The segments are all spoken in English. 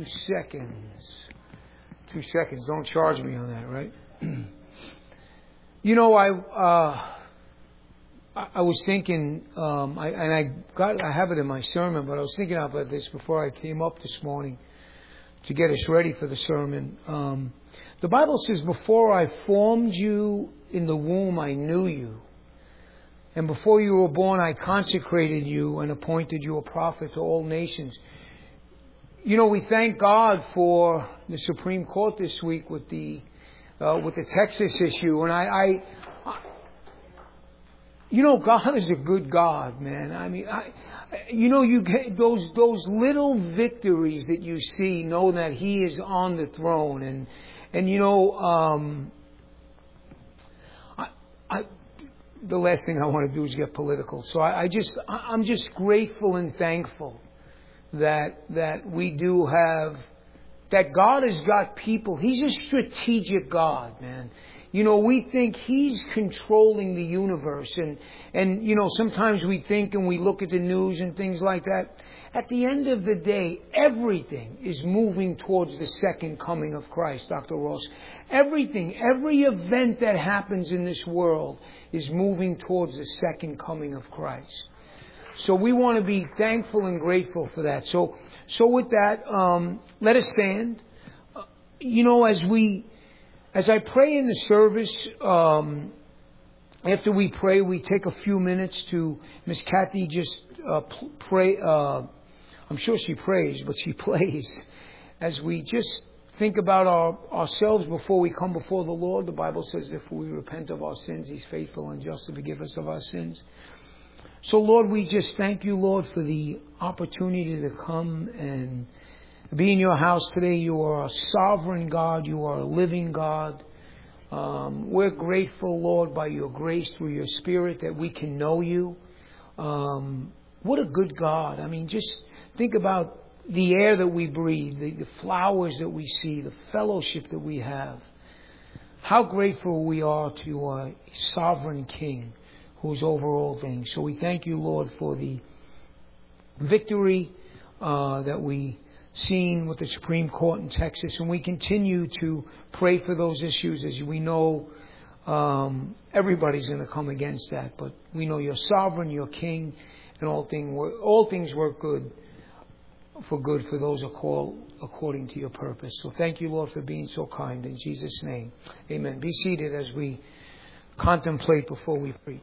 seconds. 2 seconds. Don't charge me on that, right? You know, I was thinking, I have it in my sermon, but I was thinking about this before I came up this morning to get us ready for the sermon. The Bible says, before I formed you in the womb, I knew you. And before you were born, I consecrated you and appointed you a prophet to all nations. You know, we thank God for the Supreme Court this week with the Texas issue. And you know, God is a good God, man. I mean, you know, you get those little victories that you see, know that He is on the throne. And you know, the last thing I want to do is get political. So I'm just grateful and thankful that we do have, that God has got people. He's a strategic God, man. You know, we think He's controlling the universe. And you know, sometimes we think and we look at the news and things like that. At the end of the day, everything is moving towards the second coming of Christ, Dr. Ross. Everything, every event that happens in this world is moving towards the second coming of Christ. So we want to be thankful and grateful for that. So with that, let us stand. You know, as I pray in the service, after we pray, we take a few minutes to Miss Kathy just pray. I'm sure she prays, but she plays. As we just think about ourselves before we come before the Lord, the Bible says if we repent of our sins, He's faithful and just to forgive us of our sins. So, Lord, we just thank You, Lord, for the opportunity to come and be in Your house today. You are a sovereign God. You are a living God. We're grateful, Lord, by Your grace through Your Spirit that we can know You. What a good God. I mean, just think about the air that we breathe, the flowers that we see, the fellowship that we have. How grateful we are to our sovereign King who's over all things. So we thank You, Lord, for the victory that we seen with the Supreme Court in Texas, and we continue to pray for those issues. As we know, everybody's going to come against that, but we know You're sovereign, You're King, and all things work good for those who are called according to Your purpose. So thank You, Lord, for being so kind. In Jesus' name, amen. Be seated as we contemplate before we preach.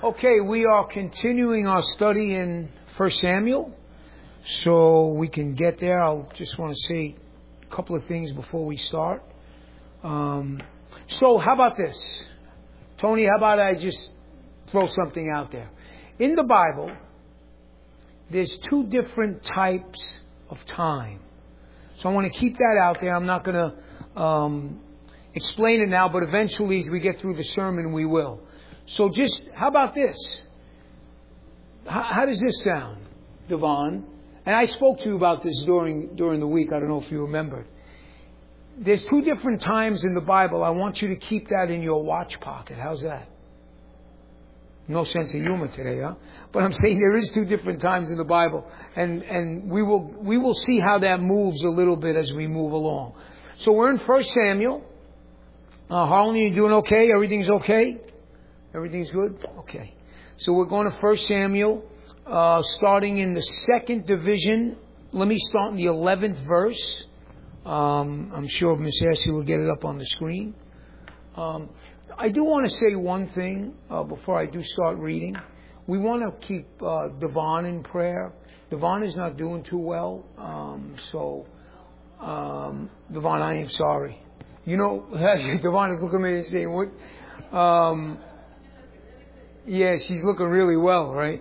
Okay, we are continuing our study in 1 Samuel. So we can get there. I'll just want to say a couple of things before we start. So how about this? Tony, how about I just throw something out there? In the Bible, there's two different types of time. So I want to keep that out there. I'm not going to explain it now, but eventually as we get through the sermon, we will. So just, how about this? How does this sound, Devon? And I spoke to you about this during the week. I don't know if you remembered. There's two different times in the Bible. I want you to keep that in your watch pocket. How's that? No sense of humor today, huh? But I'm saying there is two different times in the Bible. And we will see how that moves a little bit as we move along. So we're in 1 Samuel. Harlan, you doing okay? Everything's okay? Everything's good? Okay. So we're going to 1 Samuel, starting in the second division. Let me start in the 11th verse. I'm sure Miss Ashley will get it up on the screen. I do want to say one thing before I do start reading. We want to keep Devon in prayer. Devon is not doing too well. Devon, I am sorry. You know, Devon is looking at me and saying, what? Yeah, she's looking really well, right?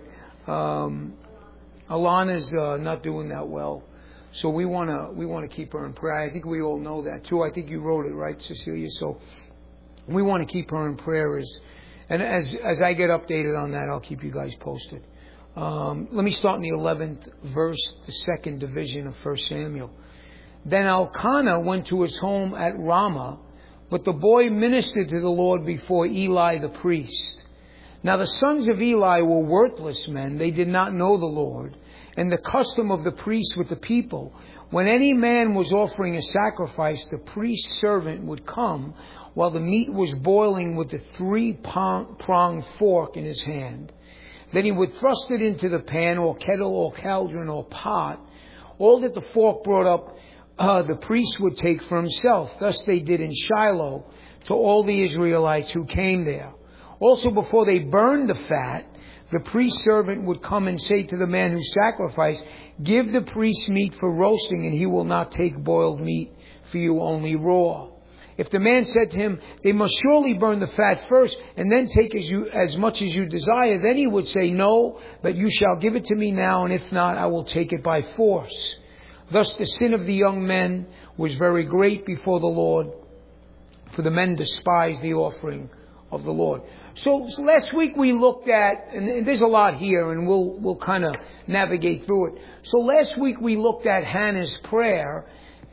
Alana's not doing that well. So we want to keep her in prayer. I think we all know that too. I think you wrote it, right, Cecilia? So we want to keep her in prayer. And as I get updated on that, I'll keep you guys posted. Let me start in the 11th verse, the second division of 1 Samuel. Then Elkanah went to his home at Ramah, but the boy ministered to the Lord before Eli the priest. Now the sons of Eli were worthless men. They did not know the Lord. And the custom of the priest with the people, when any man was offering a sacrifice, the priest's servant would come while the meat was boiling with the three-pronged fork in his hand. Then he would thrust it into the pan or kettle or cauldron or pot. All that the fork brought up, the priest would take for himself. Thus they did in Shiloh to all the Israelites who came there. Also, before they burned the fat, the priest's servant would come and say to the man who sacrificed, "Give the priest meat for roasting, and he will not take boiled meat for you, only raw." If the man said to him, "They must surely burn the fat first, and then take as much as you desire," then he would say, "No, but you shall give it to me now, and if not, I will take it by force." Thus the sin of the young men was very great before the Lord, for the men despised the offering of the Lord. So last week we looked at, and there's a lot here, and we'll kind of navigate through it. So last week we looked at Hannah's prayer,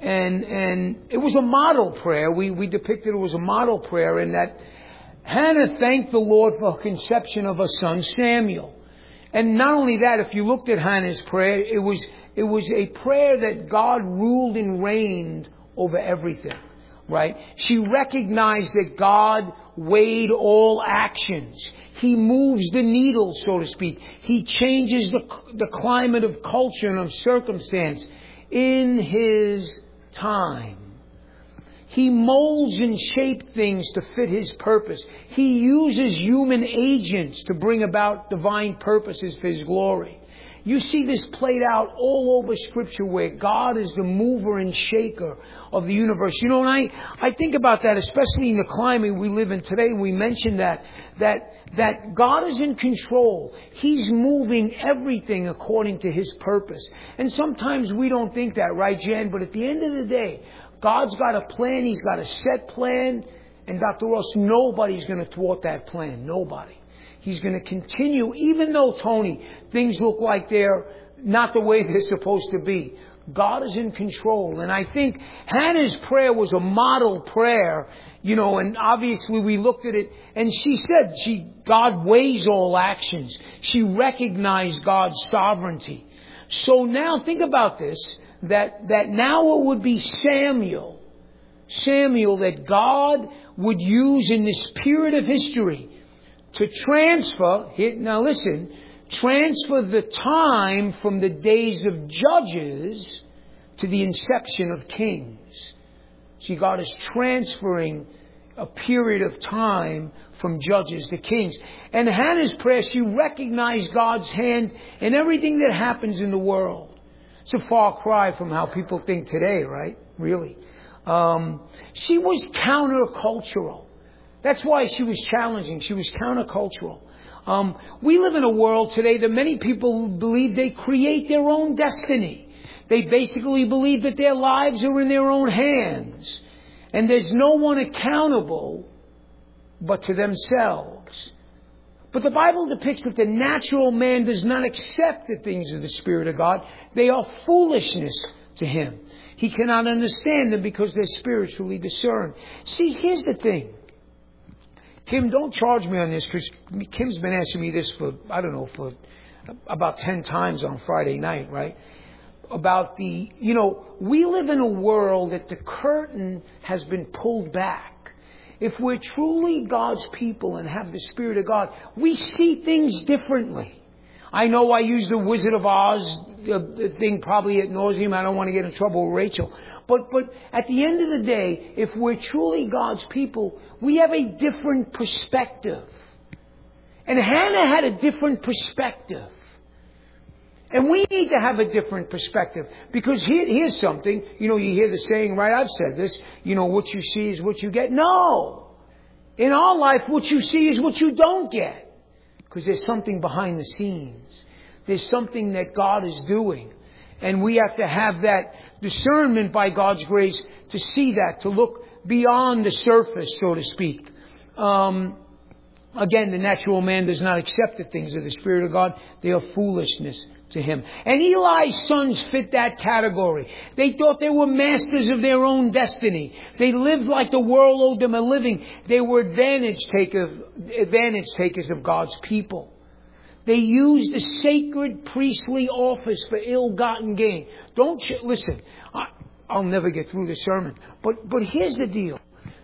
and it was a model prayer. We depicted it was a model prayer in that Hannah thanked the Lord for her conception of her son Samuel. And not only that, if you looked at Hannah's prayer, it was a prayer that God ruled and reigned over everything. Right? She recognized that God weighed all actions. He moves the needle, so to speak. He changes the climate of culture and of circumstance in His time. He molds and shapes things to fit His purpose. He uses human agents to bring about divine purposes for His glory. You see this played out all over Scripture where God is the mover and shaker of the universe. You know, and I think about that, especially in the climate we live in today. We mentioned that God is in control. He's moving everything according to His purpose. And sometimes we don't think that, right, Jan? But at the end of the day, God's got a plan. He's got a set plan. And Dr. Ross, nobody's going to thwart that plan. Nobody. He's going to continue, even though, Tony, things look like they're not the way they're supposed to be. God is in control. And I think Hannah's prayer was a model prayer, you know, and obviously we looked at it and she said God weighs all actions. She recognized God's sovereignty. So now think about this, that now it would be Samuel that God would use in this period of history to transfer the time from the days of Judges to the inception of Kings. See, God is transferring a period of time from judges to kings. And Hannah's prayer, she recognized God's hand in everything that happens in the world. It's a far cry from how people think today, right? Really. She was countercultural. That's why she was challenging. She was countercultural. We live in a world today that many people believe they create their own destiny. They basically believe that their lives are in their own hands. And there's no one accountable but to themselves. But the Bible depicts that the natural man does not accept the things of the Spirit of God. They are foolishness to him. He cannot understand them because they're spiritually discerned. See, here's the thing. Kim, don't charge me on this because Kim's been asking me this for about 10 times on Friday night, right? About we live in a world that the curtain has been pulled back. If we're truly God's people and have the Spirit of God, we see things differently. I know I use the Wizard of Oz thing probably ad nauseum. I don't want to get in trouble with Rachel. But at the end of the day, if we're truly God's people, we have a different perspective. And Hannah had a different perspective. And we need to have a different perspective. Because here's something, you hear the saying, right? I've said this, what you see is what you get. No! In our life, what you see is what you don't get. Because there's something behind the scenes. There's something that God is doing. And we have to have that discernment by God's grace to see that, to look beyond the surface, so to speak. Again, the natural man does not accept the things of the Spirit of God. They are foolishness to him. And Eli's sons fit that category. They thought they were masters of their own destiny. They lived like the world owed them a living. They were advantage takers of God's people. They used the sacred priestly office for ill-gotten gain. Listen, I'll never get through the sermon. But here's the deal.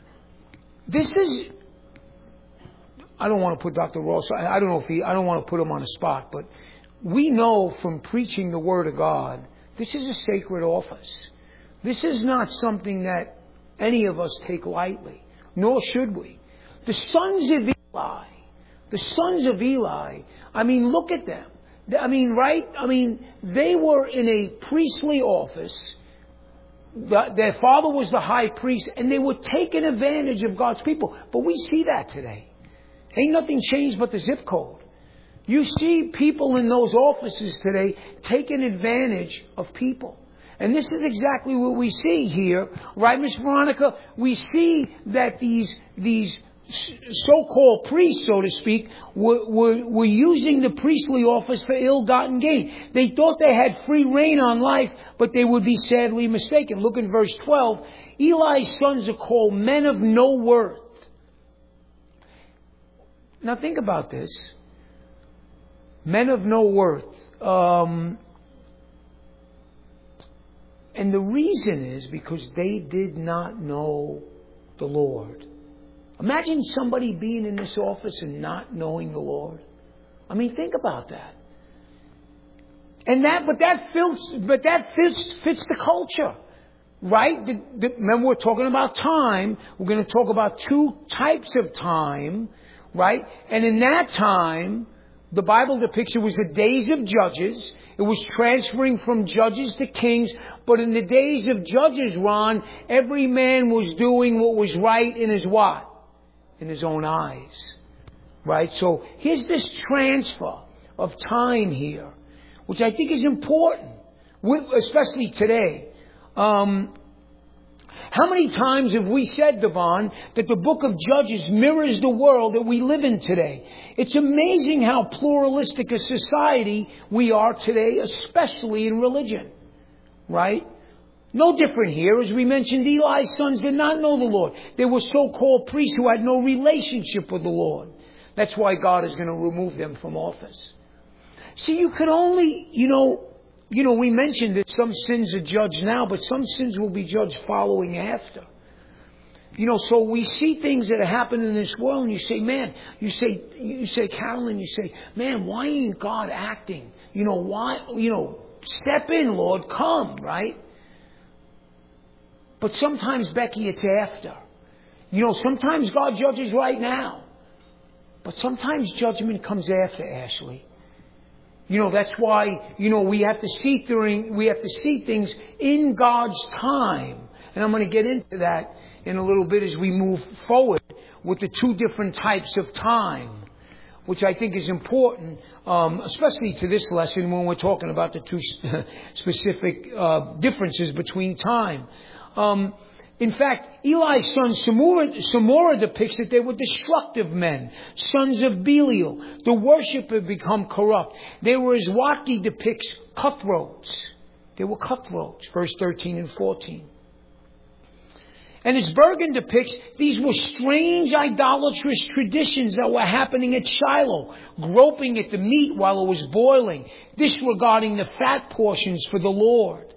I don't want to put Dr. Ross, I don't want to put him on the spot, but we know from preaching the Word of God, this is a sacred office. This is not something that any of us take lightly, nor should we. The sons of Eli, look at them. They were in a priestly office. Their father was the high priest, and they were taking advantage of God's people. But we see that today. Ain't nothing changed but the zip code. You see people in those offices today taking advantage of people. And this is exactly what we see here. Right, Miss Veronica? We see that these so-called priests, so to speak, were using the priestly office for ill-gotten gain. They thought they had free reign on life, but they would be sadly mistaken. Look in verse 12. Eli's sons are called men of no worth. Now think about this. Men of no worth. And the reason is because they did not know the Lord. Imagine somebody being in this office and not knowing the Lord. Think about that. And that fits the culture. Right? Remember, we're talking about time. We're going to talk about two types of time. Right? And in that time, the Bible depicts it was the days of judges. It was transferring from judges to kings. But in the days of judges, Ron, every man was doing what was right in his what? In his own eyes. Right? So here's this transfer of time here, which I think is important, especially today. How many times have we said, Devon, that the book of Judges mirrors the world that we live in today? It's amazing how pluralistic a society we are today, especially in religion. Right? No different here. As we mentioned, Eli's sons did not know the Lord. They were so-called priests who had no relationship with the Lord. That's why God is going to remove them from office. See, you could only, we mentioned that some sins are judged now, but some sins will be judged following after. So we see things that are happening in this world, and you say, man, Carolyn, man, why ain't God acting? Why, step in, Lord, come, right? But sometimes, Becky, it's after. Sometimes God judges right now. But sometimes judgment comes after, Ashley. That's why, we have to see things in God's time. And I'm going to get into that in a little bit as we move forward with the two different types of time, which I think is important, especially to this lesson when we're talking about the two specific differences between time. In fact, Eli's son Samora depicts that they were destructive men, sons of Belial. The worship had become corrupt. They were, as Watki depicts, cutthroats. They were cutthroats, verse 13 and 14. And as Bergen depicts, these were strange idolatrous traditions that were happening at Shiloh, groping at the meat while it was boiling, disregarding the fat portions for the Lord.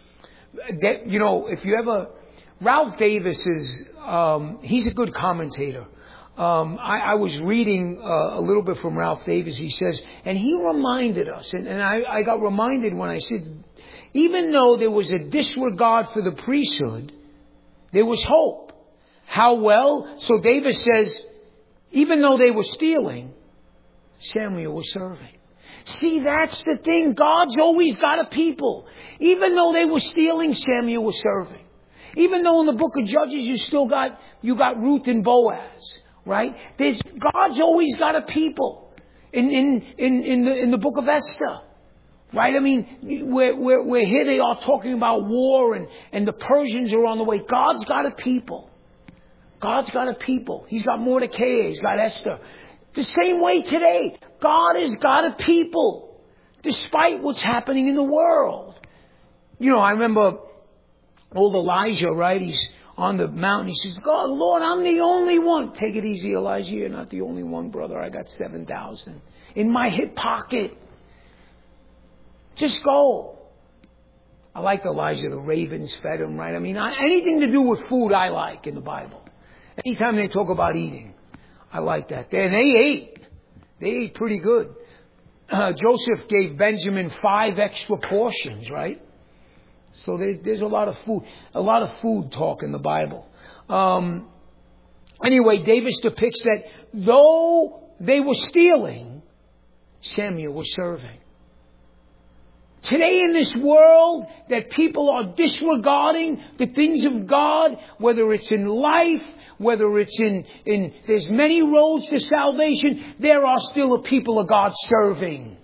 If you ever... Ralph Davis he's a good commentator. I was reading a little bit from Ralph Davis. He says, and he reminded us, and I got reminded when I said, even though there was a disregard for the priesthood, there was hope. How well? So Davis says, even though they were stealing, Samuel was serving. See, that's the thing. God's always got a people. Even though they were stealing, Samuel was serving. Even though in the book of Judges you got Ruth and Boaz, right? God's always got a people in the book of Esther, right? I mean, we're here they are talking about war and the Persians are on the way. God's got a people. God's got a people. He's got Mordecai. He's got Esther. The same way today, God has got a people, despite what's happening in the world. I remember old Elijah, right? He's on the mountain. He says, God, Lord, I'm the only one. Take it easy, Elijah. You're not the only one, brother. I got 7,000 in my hip pocket. Just go. I like Elijah. The ravens fed him, right? I mean, anything to do with food I like in the Bible. Anytime they talk about eating, I like that. And they ate. They ate pretty good. Joseph gave Benjamin 5 extra portions, right? So there's a lot of food talk in the Bible. Anyway, Davis depicts that though they were stealing, Samuel was serving. Today in this world that people are disregarding the things of God, whether it's in life, whether it's in there's many roads to salvation, there are still a people of God serving.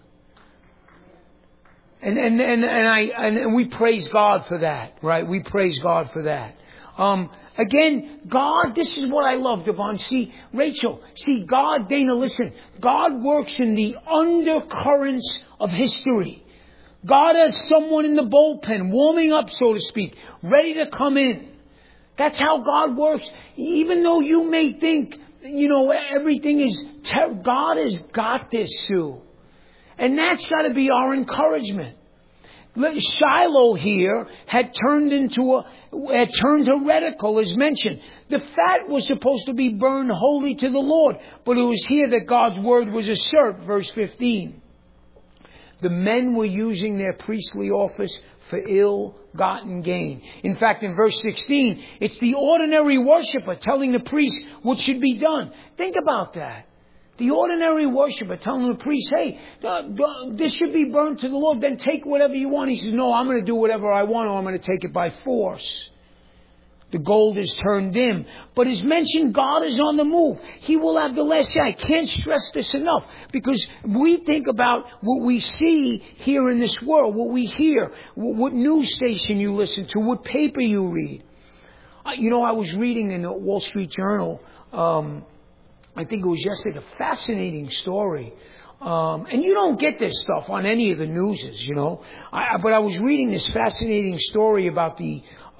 And we praise God for that, right? We praise God for that. Again, God, this is what I love, Devon. See, Rachel, God, Dana, listen. God works in the undercurrents of history. God has someone in the bullpen, warming up, so to speak, ready to come in. That's how God works. Even though you may think, everything is God has got this, Sue. And that's got to be our encouragement. Shiloh here had turned heretical, as mentioned. The fat was supposed to be burned holy to the Lord, but it was here that God's word was usurped, verse 15. The men were using their priestly office for ill-gotten gain. In fact, in verse 16, it's the ordinary worshiper telling the priest what should be done. Think about that. The ordinary worshiper telling the priest, hey, this should be burned to the Lord, then take whatever you want. He says, no, I'm going to do whatever I want, or I'm going to take it by force. The gold is turned dim. But as mentioned, God is on the move. He will have the last say. I can't stress this enough, because we think about what we see here in this world, what we hear, what news station you listen to, what paper you read. I was reading in the Wall Street Journal, I think it was yesterday, a fascinating story. And you don't get this stuff on any of the newses, but I was reading this fascinating story about the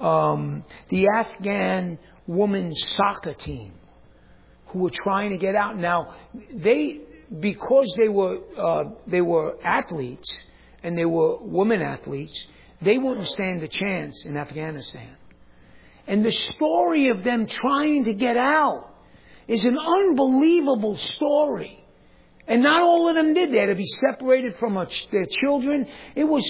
Afghan women's soccer team who were trying to get out. Now, because they were athletes and they were women athletes, they wouldn't stand a chance in Afghanistan. And the story of them trying to get out is an unbelievable story. And not all of them did. They had to be separated from their children. It was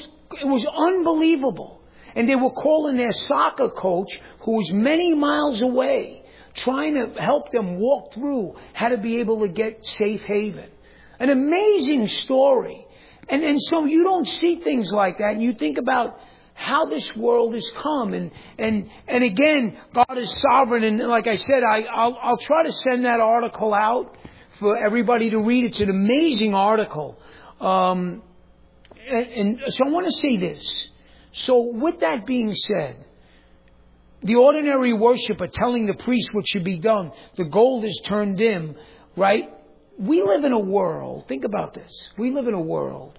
unbelievable. And they were calling their soccer coach, who was many miles away, trying to help them walk through how to be able to get safe haven. An amazing story. And so you don't see things like that, and you think about how this world has come. And again, God is sovereign. And like I said, I'll try to send that article out for everybody to read. It's an amazing article. And so I want to say this. So with that being said, the ordinary worshiper telling the priest what should be done, the gold is turned dim, right? We live in a world, think about this, we live in a world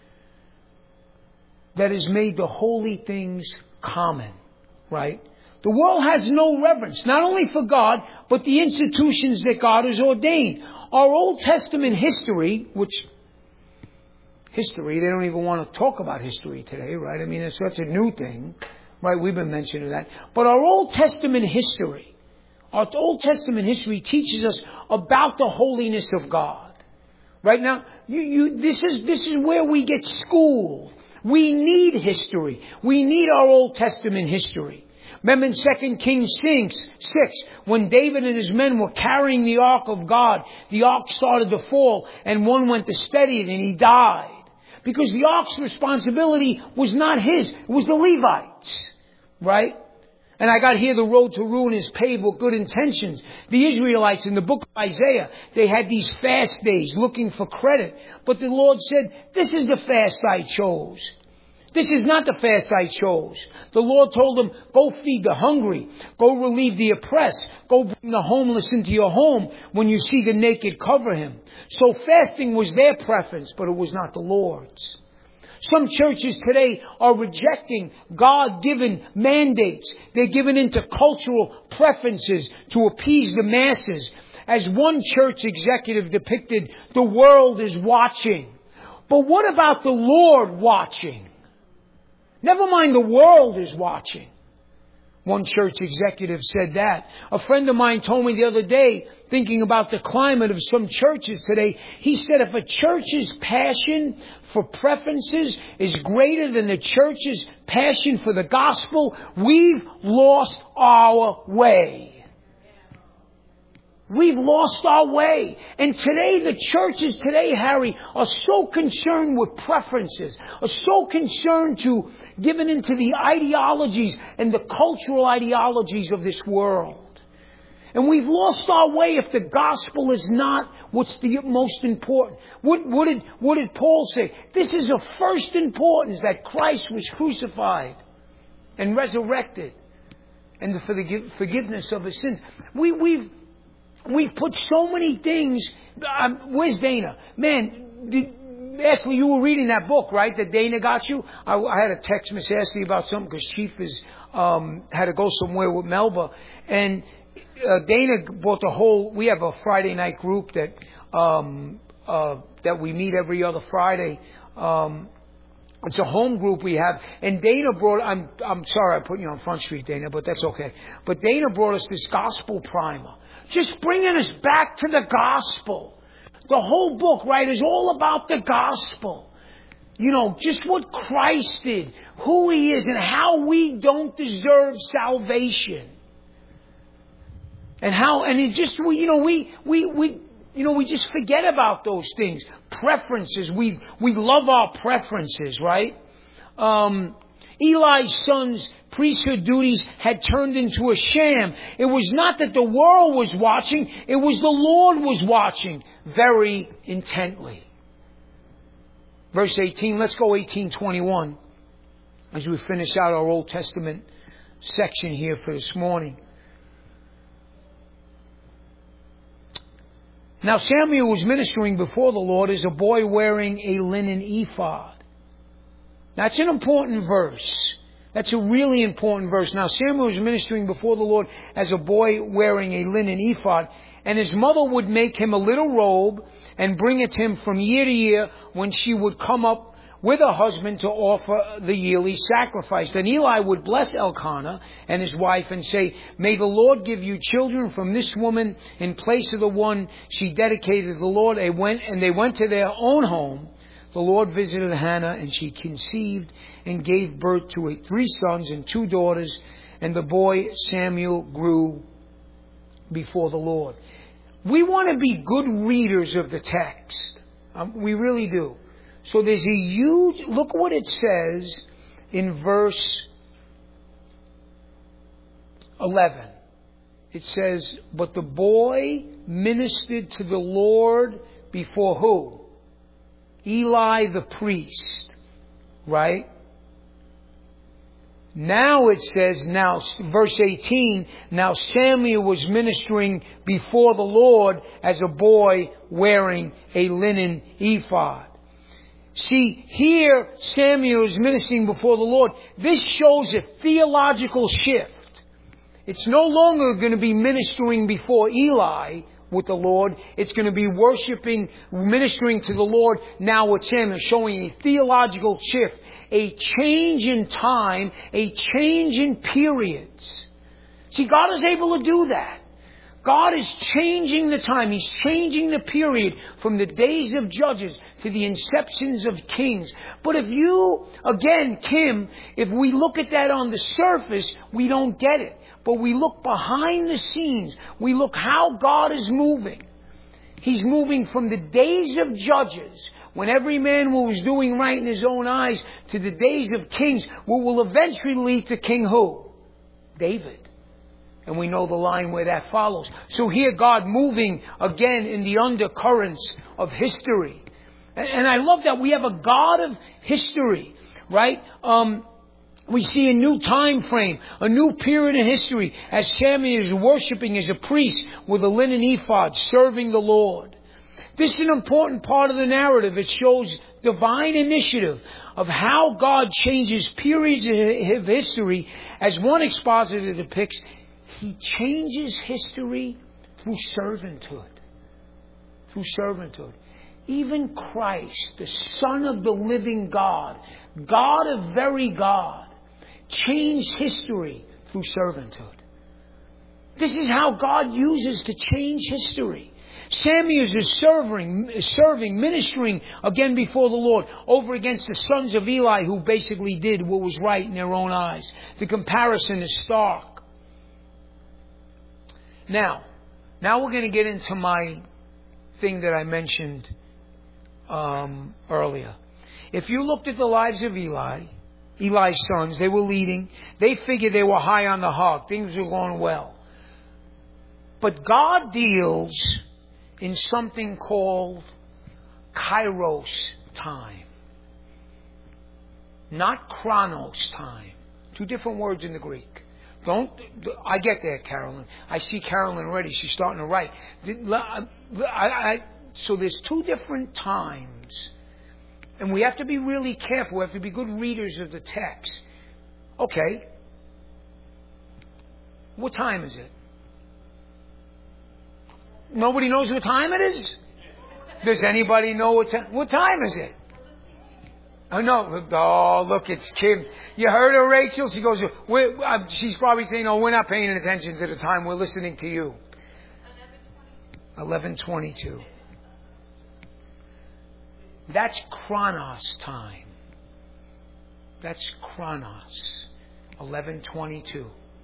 that has made the holy things common, right? The world has no reverence, not only for God, but the institutions that God has ordained. Our Old Testament history, they don't even want to talk about history today, right? I mean, it's such a new thing, right? We've been mentioning that. But our Old Testament history teaches us about the holiness of God. Right now, this is where we get schooled. We need history. We need our Old Testament history. Remember in 2 Kings 6, when David and his men were carrying the ark of God, the ark started to fall, and one went to steady it, and he died. Because the ark's responsibility was not his, it was the Levites. Right? And I got here, the road to ruin is paved with good intentions. The Israelites in the book of Isaiah, they had these fast days looking for credit. But the Lord said, this is the fast I chose. This is not the fast I chose. The Lord told them, go feed the hungry. Go relieve the oppressed. Go bring the homeless into your home. When you see the naked, cover him. So fasting was their preference, but it was not the Lord's. Some churches today are rejecting God-given mandates. They're given into cultural preferences to appease the masses. As one church executive depicted, the world is watching. But what about the Lord watching? Never mind, the world is watching. One church executive said that. A friend of mine told me the other day, thinking about the climate of some churches today, he said if a church's passion for preferences is greater than the church's passion for the gospel, we've lost our way. We've lost our way. And today, the churches today, Harry, are so concerned with preferences, are so concerned to giving into the ideologies and the cultural ideologies of this world. And we've lost our way if the gospel is not what's the most important. What did Paul say? This is of first importance, that Christ was crucified and resurrected, and for the forgiveness of his sins. We've put so many things. Where's Dana? Man, Ashley, you were reading that book, right? That Dana got you. I had a text Miss Ashley about something because Chief had to go somewhere with Melba, and Dana bought the whole. We have a Friday night group that we meet every other Friday. It's a home group we have, and Dana brought. I'm sorry I put you on Front Street, Dana, but that's okay. But Dana brought us this gospel primer, just bringing us back to the gospel. The whole book, right, is all about the gospel. You know, just what Christ did, who he is, and how we don't deserve salvation, and it just we just forget about those things. Preferences. We love our preferences, right? Eli's sons' priesthood duties had turned into a sham. It was not that the world was watching. It was the Lord was watching very intently. Verse 18. Let's go 18:21 as we finish out our Old Testament section here for this morning. Now Samuel was ministering before the Lord as a boy wearing a linen ephod. That's an important verse. That's a really important verse. Now Samuel was ministering before the Lord as a boy wearing a linen ephod, and his mother would make him a little robe and bring it to him from year to year when she would come up with her husband to offer the yearly sacrifice. Then Eli would bless Elkanah and his wife and say, "May the Lord give you children from this woman in place of the one she dedicated to the Lord." They went to their own home. The Lord visited Hannah, and she conceived and gave birth to 3 sons and 2 daughters. And the boy Samuel grew before the Lord. We want to be good readers of the text. We really do. So there's a huge, look what it says in verse 11. It says, but the boy ministered to the Lord before who? Eli the priest. Right? Now it says, verse 18, now Samuel was ministering before the Lord as a boy wearing a linen ephod. See, here Samuel is ministering before the Lord. This shows a theological shift. It's no longer going to be ministering before Eli with the Lord. It's going to be ministering to the Lord now with Samuel, showing a theological shift, a change in time, a change in periods. See, God is able to do that. God is changing the time. He's changing the period from the days of judges to the inceptions of kings. But if we look at that on the surface, we don't get it. But we look behind the scenes. We look how God is moving. He's moving from the days of judges, when every man was doing right in his own eyes, to the days of kings, what will eventually lead to King who? David. And we know the line where that follows. So here God moving again in the undercurrents of history. And I love that we have a God of history, right? We see a new time frame, a new period in history as Samuel is worshiping as a priest with a linen ephod, serving the Lord. This is an important part of the narrative. It shows divine initiative of how God changes periods of history. As one expositor depicts, He changes history through servanthood. Through servanthood. Even Christ, the Son of the living God, God of very God, changed history through servanthood. This is how God uses to change history. Samuel is serving, ministering again before the Lord over against the sons of Eli who basically did what was right in their own eyes. The comparison is stark. Now we're going to get into my thing that I mentioned earlier. If you looked at the lives of Eli's sons, they were leading. They figured they were high on the hog. Things were going well. But God deals in something called kairos time. Not chronos time. Two different words in the Greek. I get there, Carolyn. I see Carolyn already. She's starting to write. So there's two different times. And we have to be really careful. We have to be good readers of the text. Okay. What time is it? Nobody knows what time it is? Does anybody know what time is it? Oh, no. Oh, look, it's Kim. You heard her, Rachel? She goes, she's probably saying, oh, we're not paying attention to the time. We're listening to you. 11:22. That's chronos time. That's chronos. 11:22.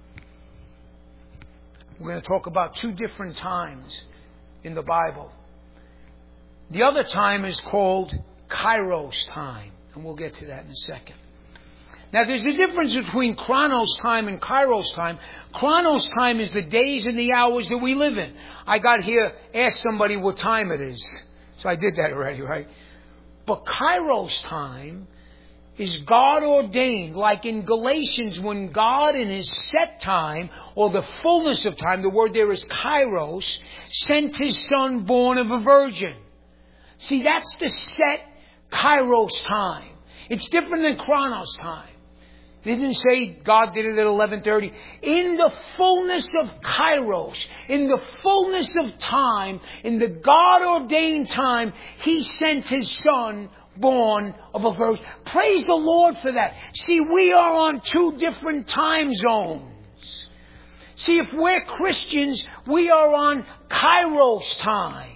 We're going to talk about two different times in the Bible. The other time is called kairos time. And we'll get to that in a second. Now, there's a difference between chronos time and kairos time. Chronos time is the days and the hours that we live in. I got here, asked somebody what time it is. So I did that already, right? But kairos time is God ordained. Like in Galatians, when God in His set time, or the fullness of time, the word there is kairos, sent His Son born of a virgin. See, that's the set kairos time. It's different than chronos time. They didn't say God did it at 11:30. In the fullness of kairos, in the fullness of time, in the God-ordained time, He sent His Son born of a virgin. Praise the Lord for that. See, we are on two different time zones. See, if we're Christians, we are on kairos time.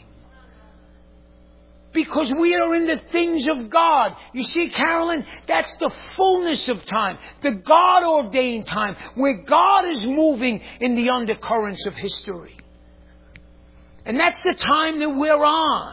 Because we are in the things of God. You see, Carolyn, that's the fullness of time. The God-ordained time. Where God is moving in the undercurrents of history. And that's the time that we're on.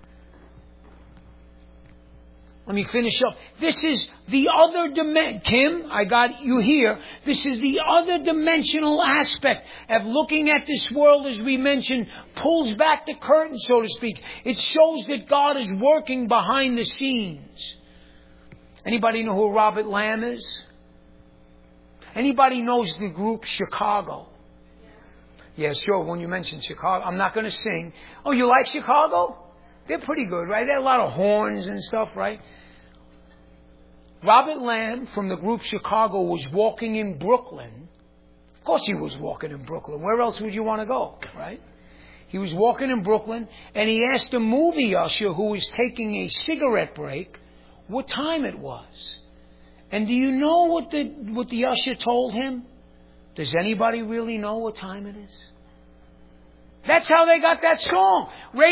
Let me finish up. This is the other dimension. Kim, I got you here. This is the other dimensional aspect of looking at this world, as we mentioned, pulls back the curtain, so to speak. It shows that God is working behind the scenes. Anybody know who Robert Lamb is? Anybody knows the group Chicago? Yeah, sure. When you mention Chicago, I'm not going to sing. Oh, you like Chicago? They're pretty good, right? They have a lot of horns and stuff, right? Robert Lamb from the group Chicago was walking in Brooklyn. Of course he was walking in Brooklyn. Where else would you want to go, right? He was walking in Brooklyn, and he asked a movie usher who was taking a cigarette break what time it was. And do you know what the usher told him? Does anybody really know what time it is? That's how they got that song.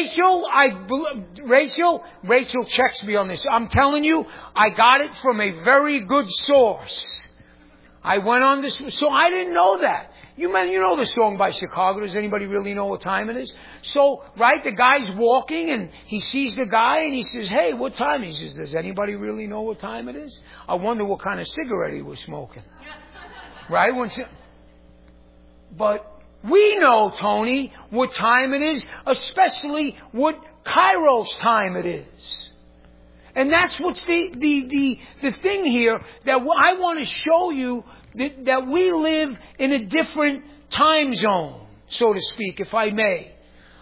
Rachel checks me on this. I'm telling you, I got it from a very good source. I went on this, so I didn't know that. You know the song by Chicago. Does anybody really know what time it is? So, right, the guy's walking and he sees the guy and he says, hey, what time? He says, does anybody really know what time it is? I wonder what kind of cigarette he was smoking. Right? But we know, Tony, what time it is, especially what Kairos time it is. And that's what's the thing here, that I want to show you that we live in a different time zone, so to speak, if I may.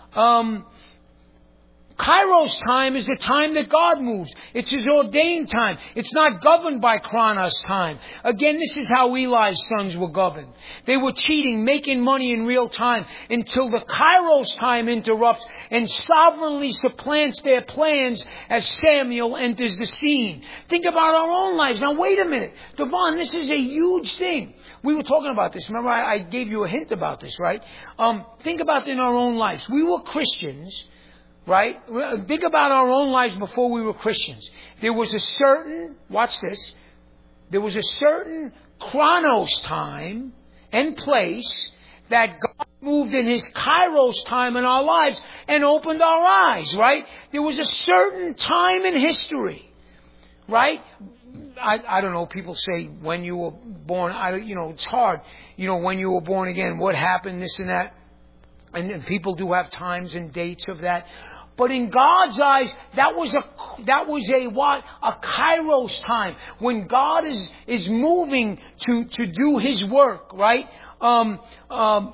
Kairos time is the time that God moves. It's His ordained time. It's not governed by Chronos time. Again, this is how Eli's sons were governed. They were cheating, making money in real time until the Kairos time interrupts and sovereignly supplants their plans as Samuel enters the scene. Think about our own lives. Now, wait a minute. Devon, this is a huge thing. We were talking about this. Remember, I gave you a hint about this, right? Think about in our own lives. We were Christians. Right? Think about our own lives before we were Christians. There was a certain, watch this, there was a certain Chronos time and place that God moved in His Kairos time in our lives and opened our eyes, right? There was a certain time in history, right? I don't know, people say when you were born, it's hard. When you were born again, what happened, this and that. And people do have times and dates of that. But in God's eyes, that was a what? A Kairos time. When God is moving to do His work, right? Kairos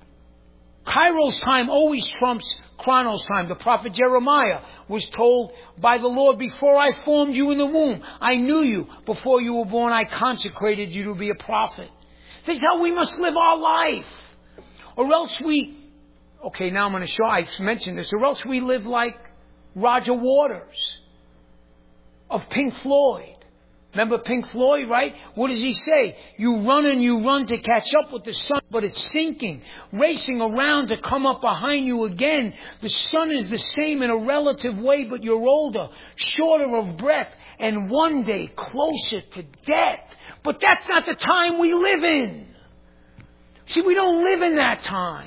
time always trumps Chronos time. The prophet Jeremiah was told by the Lord, before I formed you in the womb, I knew you. Before you were born, I consecrated you to be a prophet. This is how we must live our life. Or else okay, now I'm going to show, I mentioned this, or else we live like Roger Waters of Pink Floyd. Remember Pink Floyd, right? What does he say? You run and you run to catch up with the sun, but it's sinking, racing around to come up behind you again. The sun is the same in a relative way, but you're older, shorter of breath, and one day closer to death. But that's not the time we live in. See, we don't live in that time.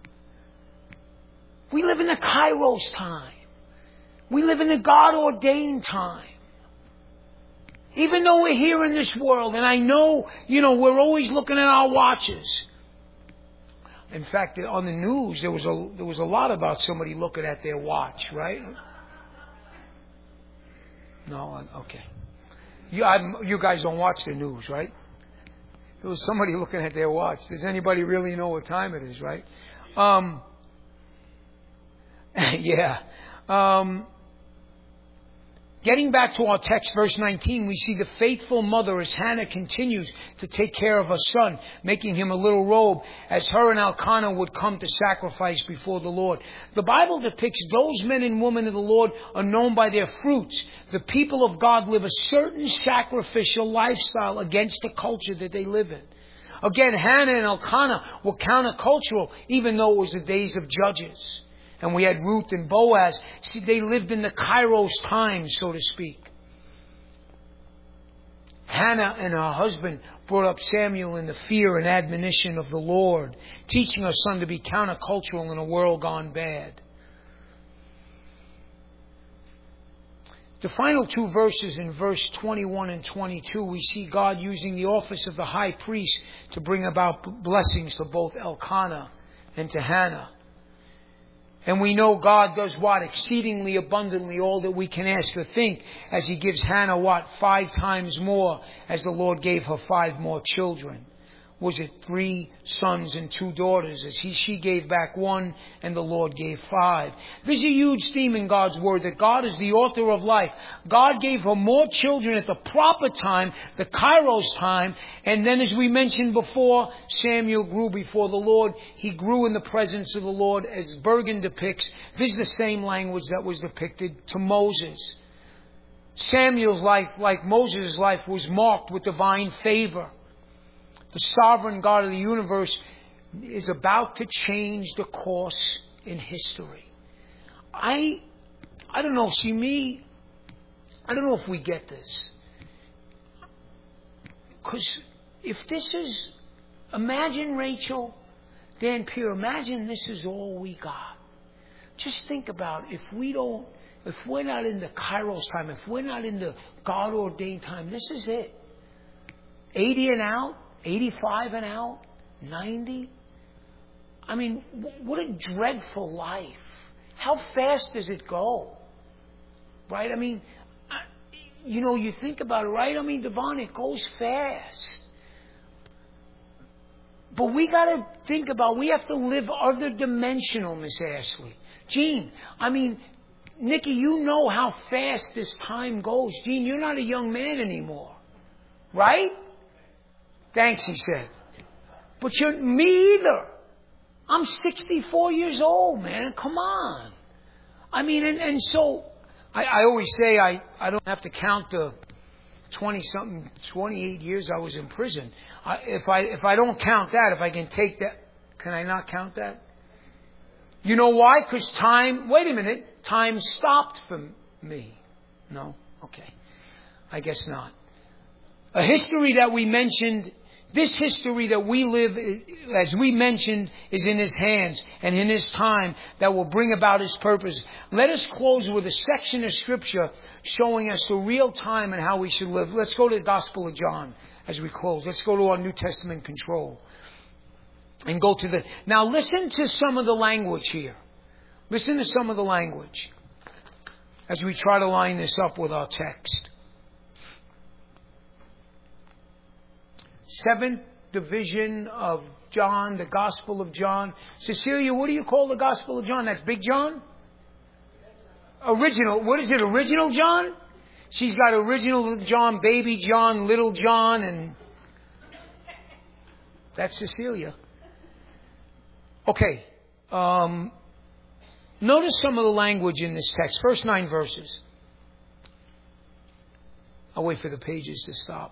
We live in the Kairos time. We live in the God-ordained time. Even though we're here in this world, and I know, we're always looking at our watches. In fact, on the news, there was a lot about somebody looking at their watch, right? No? Okay. You guys don't watch the news, right? There was somebody looking at their watch. Does anybody really know what time it is, right? Yeah. Getting back to our text, verse 19, we see the faithful mother as Hannah continues to take care of her son, making him a little robe, as her and Elkanah would come to sacrifice before the Lord. The Bible depicts those men and women of the Lord are known by their fruits. The people of God live a certain sacrificial lifestyle against the culture that they live in. Again, Hannah and Elkanah were countercultural, even though it was the days of Judges. And we had Ruth and Boaz. See, they lived in the Kairos time, so to speak. Hannah and her husband brought up Samuel in the fear and admonition of the Lord, teaching her son to be countercultural in a world gone bad. The final two verses, in verse 21 and 22, we see God using the office of the high priest to bring about blessings to both Elkanah and to Hannah. And we know God does what? Exceedingly abundantly all that we can ask or think, as He gives Hannah what? 5 times more, as the Lord gave her 5 more children. Was it 3 sons and 2 daughters? As she gave back 1 and the Lord gave 5. This is a huge theme in God's Word, that God is the author of life. God gave her more children at the proper time, the Kairos time. And then, as we mentioned before, Samuel grew before the Lord. He grew in the presence of the Lord, as Bergen depicts. This is the same language that was depicted to Moses. Samuel's life, like Moses' life, was marked with divine favor. The sovereign God of the universe is about to change the course in history. I don't know. See, me, I don't know if we get this. Because if this is, imagine, Rachel, Dan Pierre, imagine this is all we got. Just think about if we're not in the Kairos time, if we're not in the God-ordained time, this is it. 80 and out. 85 and out, 90. I mean, what a dreadful life. How fast does it go? Right? I mean, you think about it, right? I mean, Devon, it goes fast. But we got to think about, we have to live other dimensional, Miss Ashley. Gene, I mean, Nikki, you know how fast this time goes. Gene, you're not a young man anymore. Right? Thanks, he said. But me either. I'm 64 years old, man. Come on. I mean, and so I always say I don't have to count the 28 years I was in prison. If I don't count that, if I can take that, can I not count that? You know why? Because wait a minute, time stopped for me. No? Okay. I guess not. A history that we mentioned, this history that we live, as we mentioned, is in His hands and in His time that will bring about His purpose. Let us close with a section of Scripture showing us the real time and how we should live. Let's go to the Gospel of John as we close. Let's go to our New Testament control. And go to now listen to some of the language here. Listen to some of the language as we try to line this up with our text. 7th division of John, the Gospel of John. Cecilia, what do you call the Gospel of John? That's Big John? Original. What is it? Original John? She's got Original John, Baby John, Little John, and that's Cecilia. Okay. Notice some of the language in this text. First 9 verses. I'll wait for the pages to stop.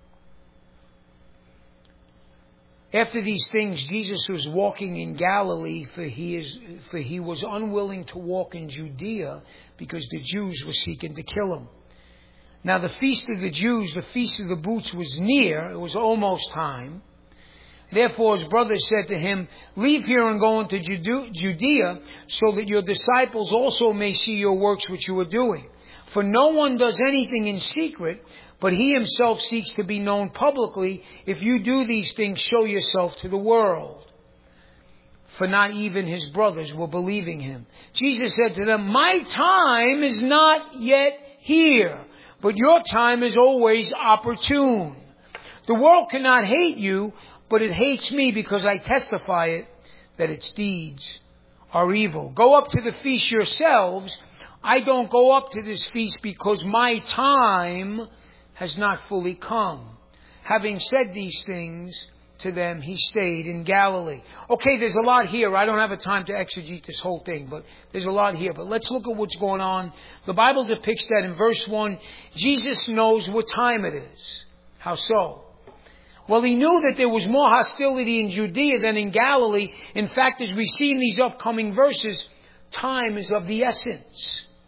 After these things, Jesus was walking in Galilee, for he was unwilling to walk in Judea, because the Jews were seeking to kill Him. Now the feast of the Jews, the feast of the booths, was near. It was almost time. Therefore his brothers said to Him, "Leave here and go into Judea, so that your disciples also may see your works which you are doing. For no one does anything in secret, but He Himself seeks to be known publicly. If you do these things, show yourself to the world." For not even His brothers were believing Him. Jesus said to them, "My time is not yet here, but your time is always opportune. The world cannot hate you, but it hates me because I testify it that its deeds are evil. Go up to the feast yourselves. I don't go up to this feast because my time has not fully come." Having said these things to them, He stayed in Galilee. Okay, there's a lot here. I don't have a time to exegete this whole thing, but there's a lot here. But let's look at what's going on. The Bible depicts that in verse 1, Jesus knows what time it is. How so? Well, He knew that there was more hostility in Judea than in Galilee. In fact, as we see in these upcoming verses, time is of the essence.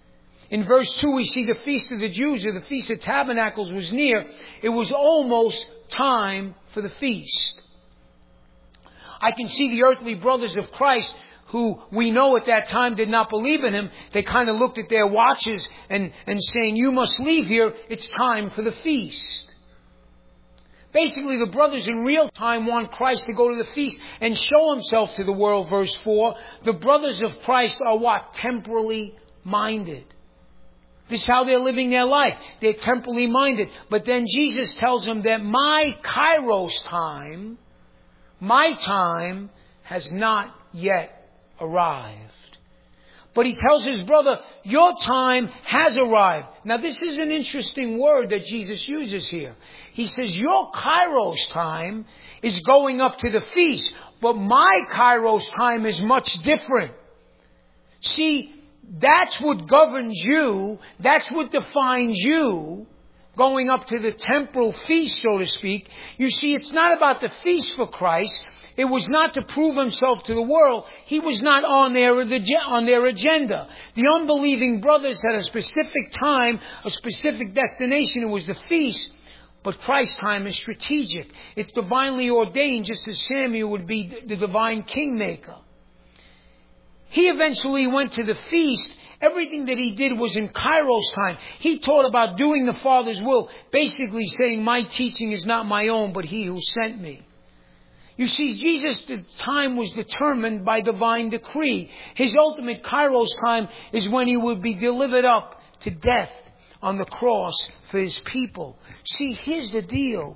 In verse 2 we see the Feast of the Jews, or the Feast of Tabernacles, was near. It was almost time for the feast. I can see the earthly brothers of Christ, who we know at that time did not believe in Him. They kind of looked at their watches and saying, you must leave here. It's time for the feast. Basically, the brothers in real time want Christ to go to the feast and show Himself to the world, verse 4. The brothers of Christ are what? Temporally minded. This is how they're living their life. They're temporally minded. But then Jesus tells them that my Kairos time, my time has not yet arrived. But He tells His brother, your time has arrived. Now this is an interesting word that Jesus uses here. He says, your Kairos time is going up to the feast, but my Kairos time is much different. See, that's what governs you. That's what defines you. Going up to the temporal feast, so to speak. You see, it's not about the feast for Christ. It was not to prove Himself to the world. He was not on their agenda. The unbelieving brothers had a specific time, a specific destination. It was the feast. But Christ's time is strategic. It's divinely ordained, just as Samuel would be the divine kingmaker. He eventually went to the feast. Everything that He did was in Kairos time. He taught about doing the Father's will, basically saying, my teaching is not my own, but He who sent me. You see, Jesus' time was determined by divine decree. His ultimate Kairos time is when He would be delivered up to death on the cross for His people. See, here's the deal.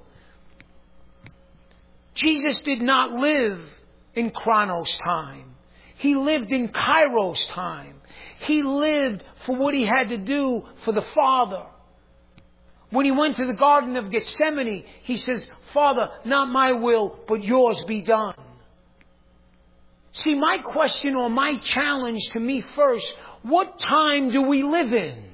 Jesus did not live in Chronos time. He lived in Kairos time. He lived for what He had to do for the Father. When He went to the Garden of Gethsemane, He says, Father, not my will, but yours be done. See, my question or my challenge to me first, what time do we live in?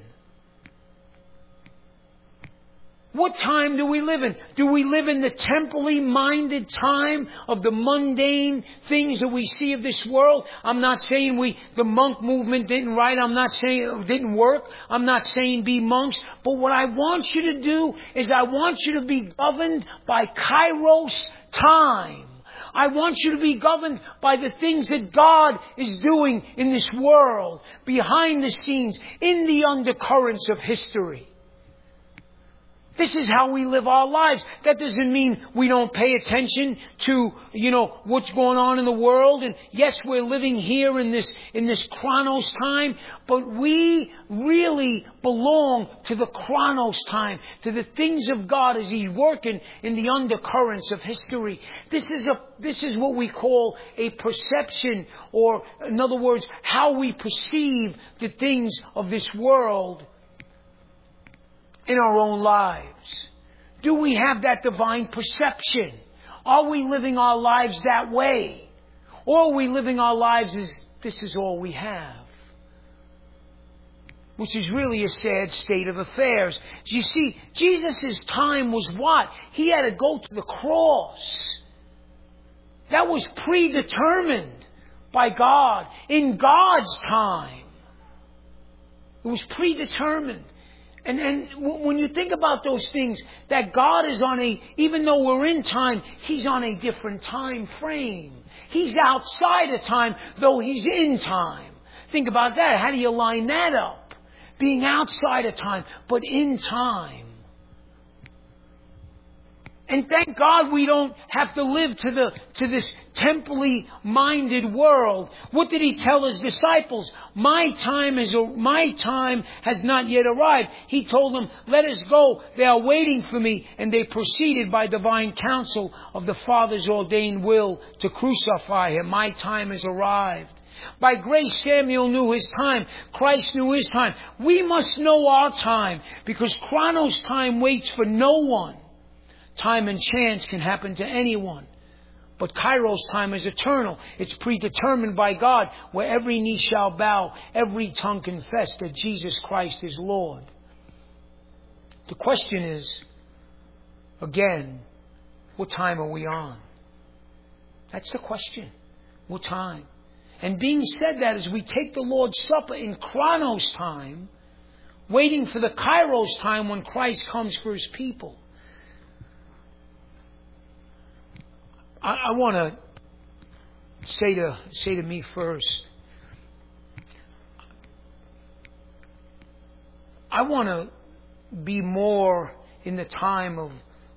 What time do we live in? Do we live in the temporally minded time of the mundane things that we see of this world? I'm not saying the monk movement didn't right. I'm not saying it didn't work. I'm not saying be monks. But what I want you to do is I want you to be governed by Kairos time. I want you to be governed by the things that God is doing in this world, behind the scenes, in the undercurrents of history. This is how we live our lives. That doesn't mean we don't pay attention to, what's going on in the world. And yes, we're living here in this Chronos time, but we really belong to the Chronos time, to the things of God as He's working in the undercurrents of history. This is what we call a perception, or in other words, how we perceive the things of this world in our own lives. Do we have that divine perception? Are we living our lives that way? Or are we living our lives as this is all we have? Which is really a sad state of affairs. You see, Jesus' time was what? He had to go to the cross. That was predetermined by God. In God's time. It was predetermined. And when you think about those things, that God is even though we're in time, He's on a different time frame. He's outside of time, though He's in time. Think about that. How do you line that up? Being outside of time, but in time. And thank God we don't have to live to this temporally minded world. What did He tell His disciples? My time has not yet arrived. He told them, let us go. They are waiting for me. And they proceeded by divine counsel of the Father's ordained will to crucify Him. My time has arrived. By grace, Samuel knew his time. Christ knew his time. We must know our time, because Chronos time waits for no one. Time and chance can happen to anyone. But Kairos time is eternal. It's predetermined by God, where every knee shall bow, every tongue confess that Jesus Christ is Lord. The question is, again, what time are we on? That's the question. What time? And being said that, as we take the Lord's Supper in Chronos time, waiting for the Kairos time when Christ comes for His people. I want to say to me first, I want to be more in the time of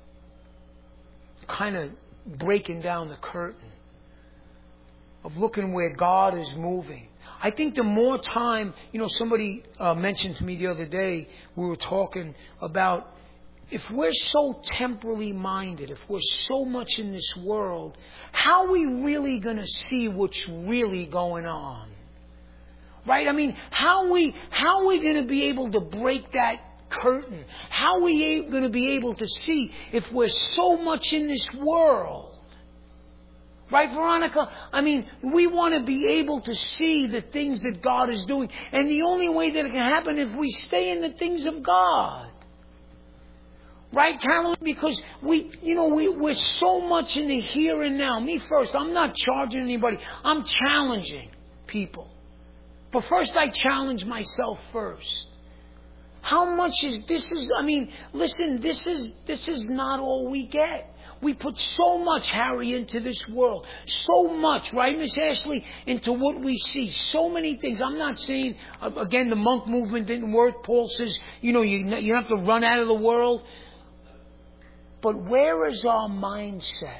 kind of breaking down the curtain, of looking where God is moving. I think the more time, somebody mentioned to me the other day, we were talking about if we're so temporally minded, if we're so much in this world, how are we really going to see what's really going on? Right? I mean, how are we going to be able to break that curtain? How are we going to be able to see if we're so much in this world? Right, Veronica? I mean, we want to be able to see the things that God is doing. And the only way that it can happen is if we stay in the things of God. Right, Carolyn? Because we're so much in the here and now. Me first, I'm not charging anybody. I'm challenging people. But first I challenge myself first. How much listen, this is not all we get. We put so much, Harry, into this world. So much, right, Miss Ashley, into what we see. So many things. I'm not saying, again, the monk movement didn't work. Paul says, you have to run out of the world. But where is our mindset?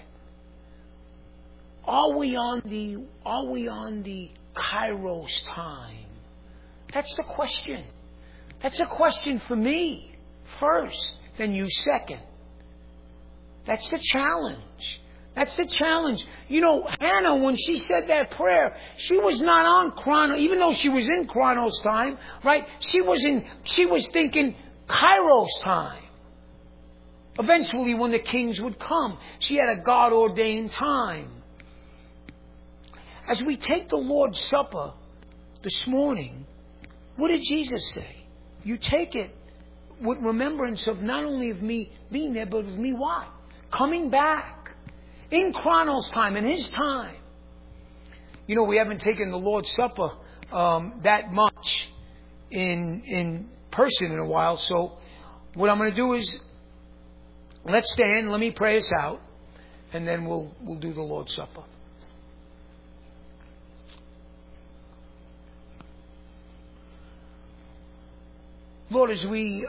Are we on the Kairos time? That's the question. That's a question for me first, then you second. That's the challenge. That's the challenge. Hannah, when she said that prayer, she was not on Chronos, even though she was in Chronos time, right? She was thinking Kairos time. Eventually, when the kings would come, she had a God-ordained time. As we take the Lord's Supper this morning, what did Jesus say? You take it with remembrance of not only of me being there, but of me what? Coming back. In Chronos time, in His time. We haven't taken the Lord's Supper that much in person in a while. So what I'm going to do is, let's stand, let me pray us out, and then we'll do the Lord's Supper. Lord, as we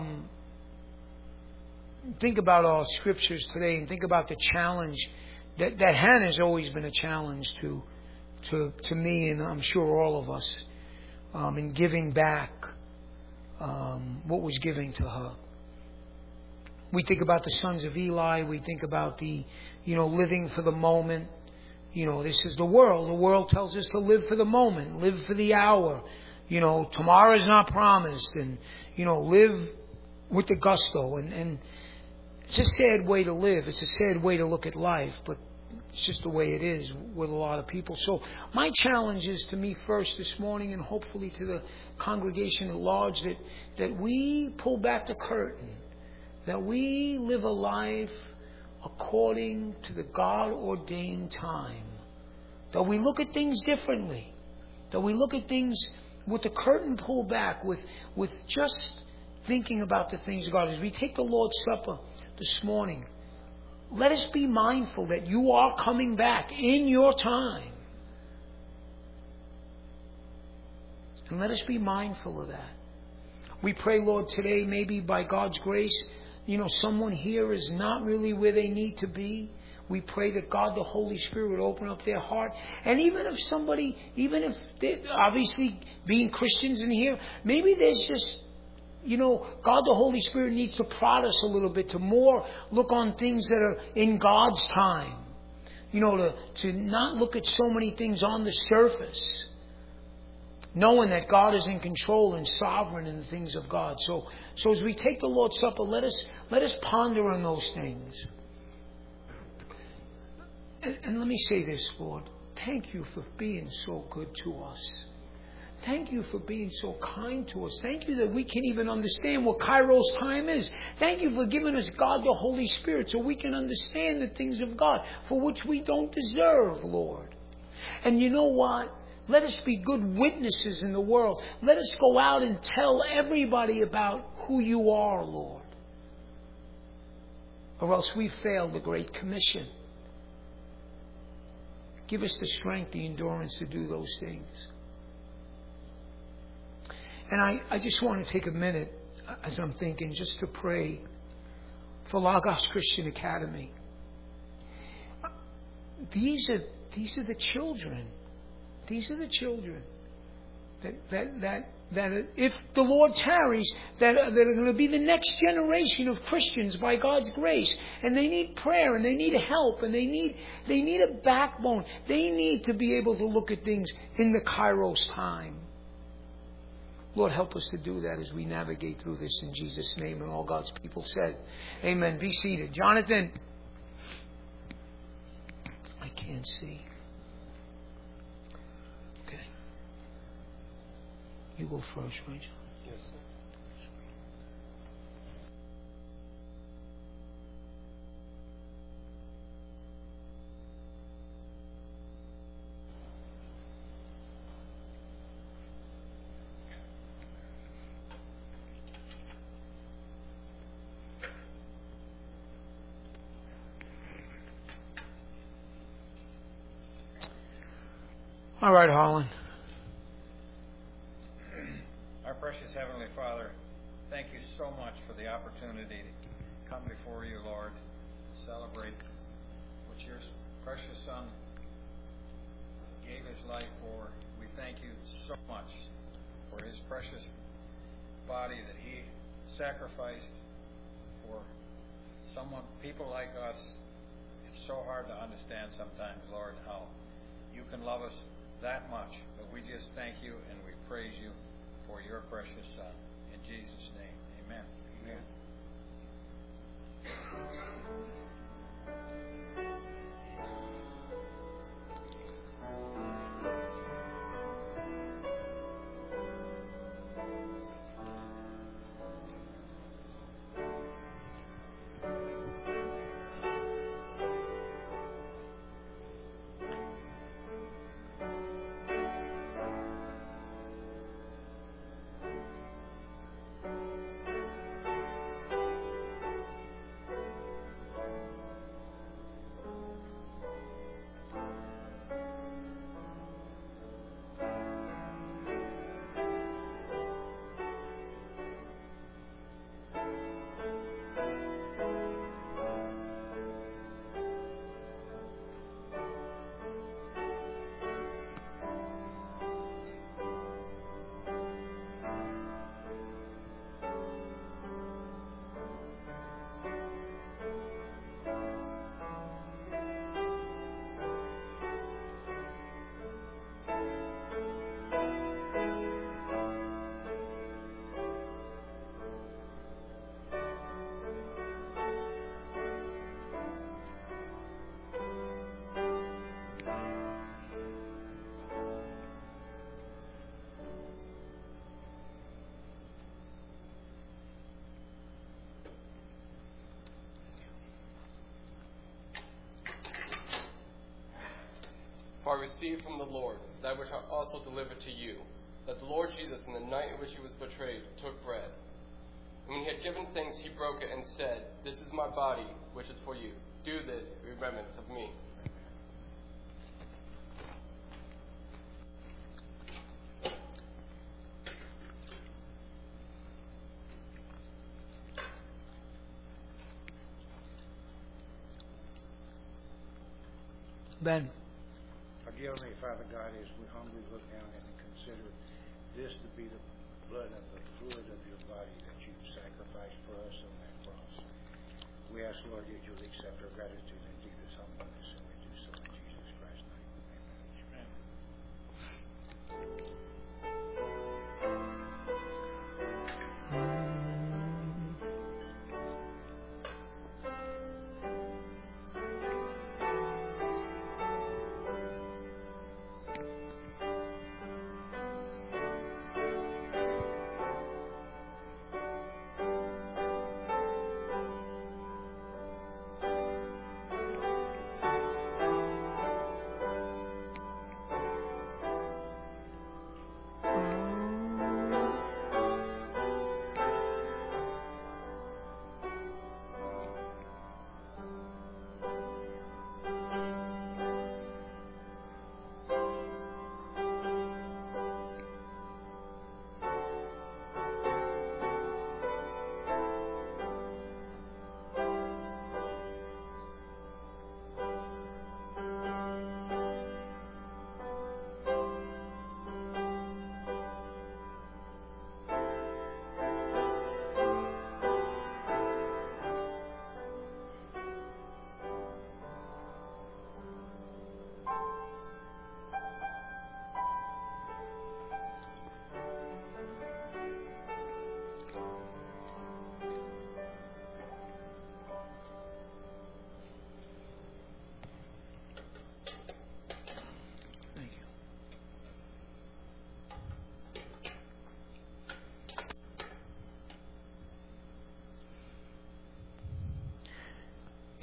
think about our scriptures today and think about the challenge that Hannah's always been a challenge to me, and I'm sure all of us, in giving back what was given to her. We think about the sons of Eli. We think about the, living for the moment. This is the world. The world tells us to live for the moment, live for the hour. Tomorrow is not promised, and, live with the gusto. And it's a sad way to live. It's a sad way to look at life, but it's just the way it is with a lot of people. So my challenge is to me first this morning, and hopefully to the congregation at large, that we pull back the curtain, that we live a life according to the God-ordained time, that we look at things differently, that we look at things with the curtain pulled back, with just thinking about the things of God. As we take the Lord's Supper this morning, let us be mindful that you are coming back in your time. And let us be mindful of that. We pray, Lord, today, maybe by God's grace, someone here is not really where they need to be. We pray that God, the Holy Spirit, would open up their heart. And even if they're obviously being Christians in here, maybe there's just, God, the Holy Spirit needs to prod us a little bit to more look on things that are in God's time. To not look at so many things on the surface. Knowing that God is in control and sovereign in the things of God. So as we take the Lord's Supper, let us ponder on those things. And let me say this, Lord. Thank you for being so good to us. Thank you for being so kind to us. Thank you that we can even understand what Kairos time is. Thank you for giving us God the Holy Spirit so we can understand the things of God for which we don't deserve, Lord. And you know what? Let us be good witnesses in the world. Let us go out and tell everybody about who you are, Lord. Or else we fail the Great Commission. Give us the strength, the endurance to do those things. And I just want to take a minute, as I'm thinking, just to pray for Lagos Christian Academy. These are the children. These are the children that if the Lord tarries, that are going to be the next generation of Christians by God's grace. And they need prayer, and they need help, and they need a backbone. They need to be able to look at things in the Kairos time. Lord, help us to do that as we navigate through this in Jesus' name. And all God's people said, amen. Be seated. Jonathan. I can't see. Okay. You go first, right, John? Yes, sir. All right, Harlan. Our precious Heavenly Father, thank you so much for the opportunity to come before you, Lord, celebrate what your precious Son gave his life for. We thank you so much for his precious body that he sacrificed for people like us. It's so hard to understand sometimes, Lord, how you can love us that much. But we just thank you and we praise you for your precious Son. In Jesus' name, amen. Amen. For I received from the Lord that which I also delivered to you, that the Lord Jesus, in the night in which he was betrayed, took bread. And when he had given thanks, he broke it and said, "This is my body, which is for you. Do this in remembrance of me." Ben. Dear Heavenly Father God, as we humbly look down and consider this to be the blood of the fluid of your body that you sacrificed for us on that cross, we ask, Lord, that you'll accept our gratitude and do this humbleness, and we do so in Jesus Christ's name. Amen.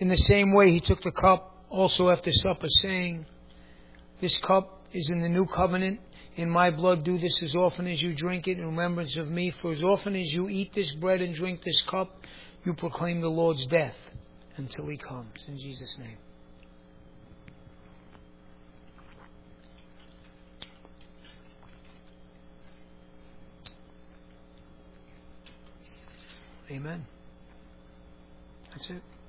In the same way, he took the cup also after supper, saying, "This cup is in the new covenant. In my blood, do this as often as you drink it in remembrance of me. For as often as you eat this bread and drink this cup, you proclaim the Lord's death until he comes." In Jesus' name. Amen. That's it.